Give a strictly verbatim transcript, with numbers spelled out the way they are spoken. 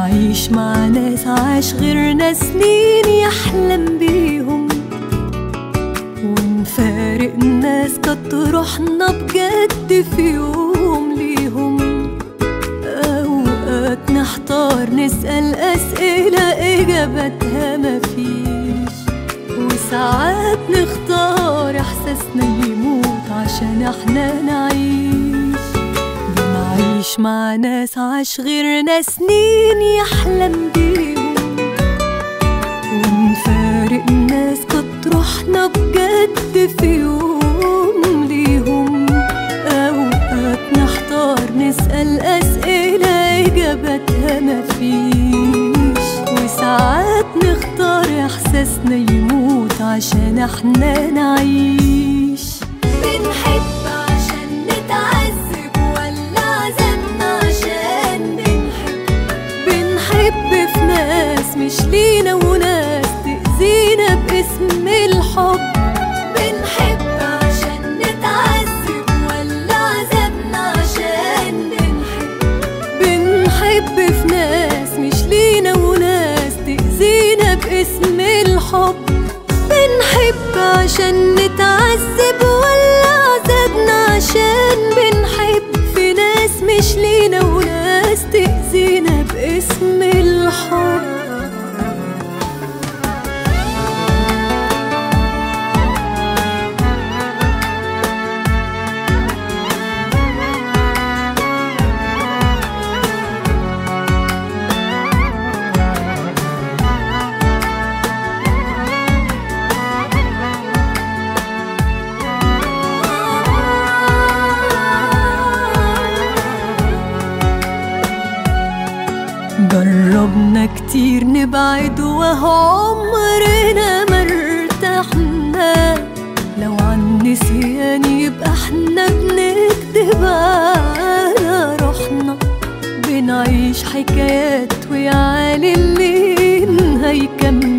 بنعيش مع ناس عاش غيرنا سنين يحلم بيهم، ونفارق ناس كانت روحنا بجد في يوم ليهم. أوقات نحتار نسأل أسئلة إجابتها مفيش، وساعات نختار إحساسنا يموت عشان إحنا نعيش. بنعيش مع ناس عاش غيرنا سنين يحلم بيهم، ونفارق ناس كانت روحنا بجد في يوم ليهم. أوقات نحتار نسأل أسئلة إجابتها مفيش، وساعات نختار إحساسنا يموت عشان إحنا نعيش. بنحب عشان نتعذب ولا عذبنا عشان بنحب؟ بنحب في ناس مش لينا وناس تأذينا باسم الحب. بنحب عشان نتعذب ولا عذبنا عشان بنحب؟ بنحب في ناس مش لينا وناس تأذينا باسم الحب. بنحب عشان نتعذب ولا عذبنا عشان بنحب؟ في ناس مش لينا وناس تأذينا باسم الحب. جربنا كتير نبعد وهو عمرنا ما ارتحنا. لو عن نسيان يبقى احنا بنكدب على روحنا. بنعيش حكايات ويا عالم مين هيكمل